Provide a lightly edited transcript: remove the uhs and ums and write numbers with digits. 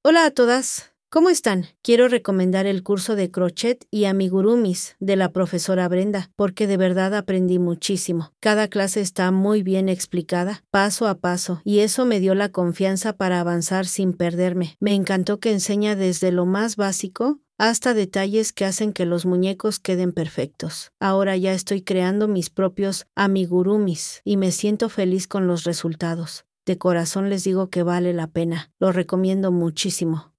Hola a todas, ¿cómo están? Quiero recomendar el curso de crochet y amigurumis de la profesora Brenda, porque de verdad aprendí muchísimo. Cada clase está muy bien explicada, paso a paso, y eso me dio la confianza para avanzar sin perderme. Me encantó que enseña desde lo más básico hasta detalles que hacen que los muñecos queden perfectos. Ahora ya estoy creando mis propios amigurumis y me siento feliz con los resultados. De corazón les digo que vale la pena. Lo recomiendo muchísimo.